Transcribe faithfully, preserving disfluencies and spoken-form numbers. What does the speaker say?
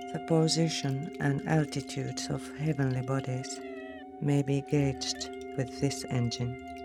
The position and altitudes of heavenly bodies may be gauged with this engine.